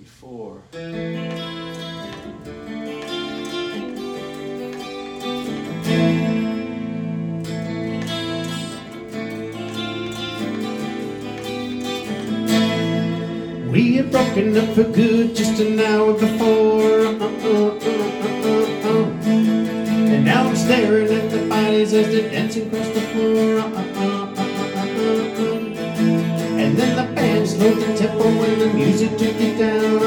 64. We had broken up for good just an hour before. And now I'm staring at the bodies as they're dancing across the floor. And then the band slowed the tempo when the music took it down.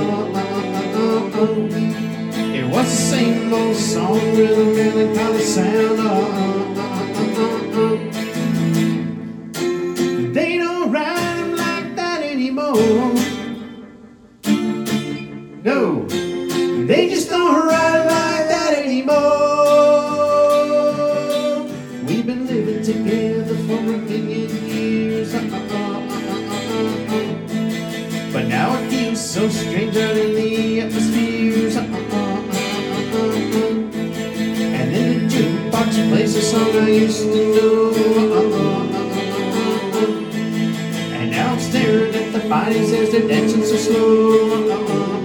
It was the same old song with a melancholy sound. They don't ride them like that anymore. No, they just don't ride like that anymore. We've been living together for a million years. But now it feels so strange out in the atmospheres. And then the jukebox plays a song I used to know. And now I'm staring at the bodies as they're dancing so slow.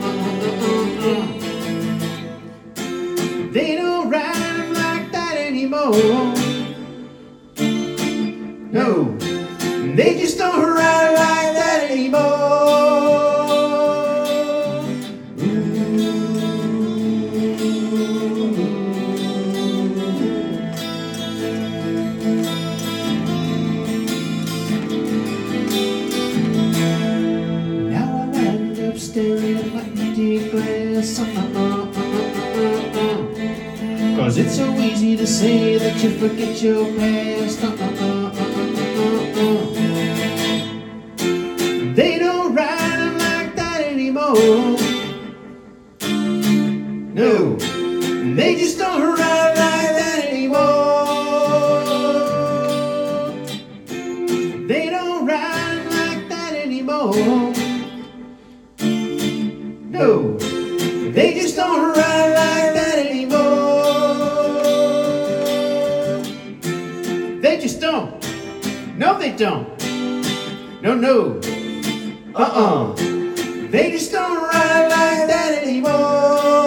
They don't ride them like that anymore. No, they just don't ride like that anymore. Now I wind up staring at my empty glass. 'Cause it's so easy to say that you forget your past. They don't ride them like that anymore. No, they just don't ride like that anymore. They don't ride like that anymore. No, they just don't ride like that anymore. They just don't. No, they don't. No, no. They just don't ride like that anymore.